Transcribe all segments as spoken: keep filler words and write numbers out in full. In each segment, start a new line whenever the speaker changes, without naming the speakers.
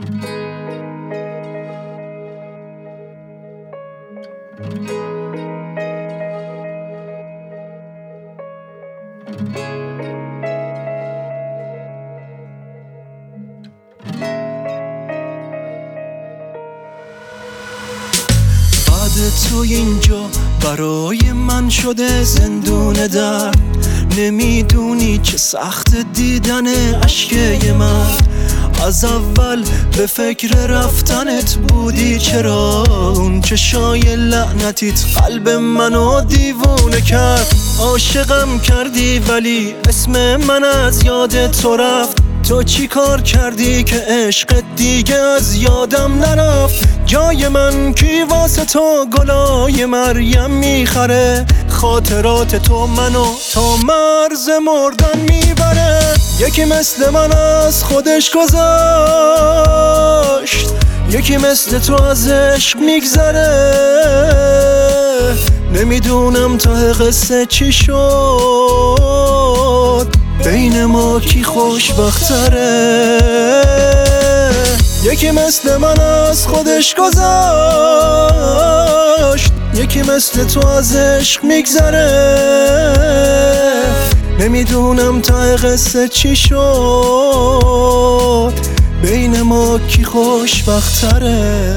تو اینجا برای من شده زندون درد، نمیدونی چه سخت دیدن اشکه من. از اول به فکر رفتنت بودی، چرا اون چشای لعنتیت قلب منو دیوونه کرد. عاشقم کردی ولی اسم من از یاد تو رفت. تو چی کار کردی که عشقت دیگه از یادم نرفت؟ جای من کی واسه تو گلای مریم میخره؟ خاطرات تو منو تا مرز مردن میبره. یکی مثل من از خودش گذاشت، یکی مثل تو از عشق میگذره. نمیدونم ته قصه چی شد، بین ما کی خوشبختره؟ یکی مثل من از خودش گذاشت، یکی مثل تو از عشق میگذره. نمیدونم ته قصه چی شد، بین ما کی خوشبختره؟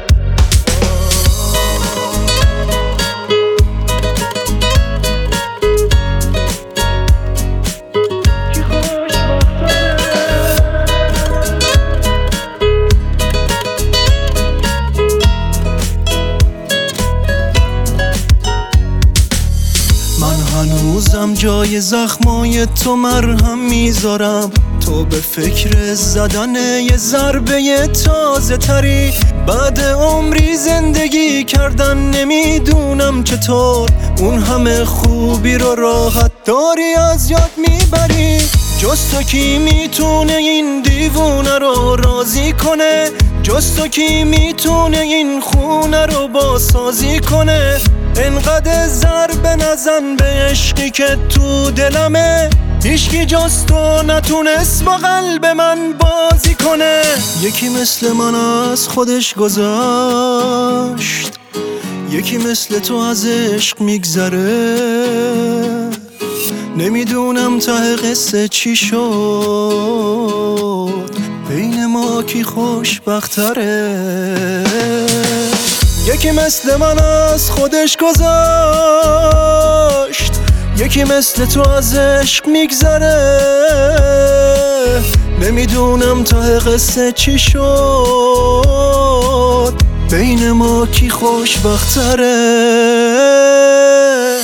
هنوزم جای زخمای تو مرهم میذارم. تو به فکر زدن یه ضربه تازه تری، بعد عمری زندگی کردن نمیدونم چطور اون همه خوبی رو راحت داری از یاد میبری. جز تو کی میتونه این دیوونه رو راضی کنه؟ جز تو کی میتونه این خونه رو بازسازی کنه؟ انقدر ضربه نزن به عشقی که تو دلمه، هیچکی جز تو نتونست با قلب من بازی کنه. یکی مثل من از خودش گذاشت، یکی مثل تو از عشق میگذره. نمیدونم ته قصه چی شد، بین ما کی خوشبختره؟ یکی مثل من از خودش گذاشت، یکی مثل تو از عشق میگذره. نمیدونم ته قصه چی شد، بین ما کی خوشبختره؟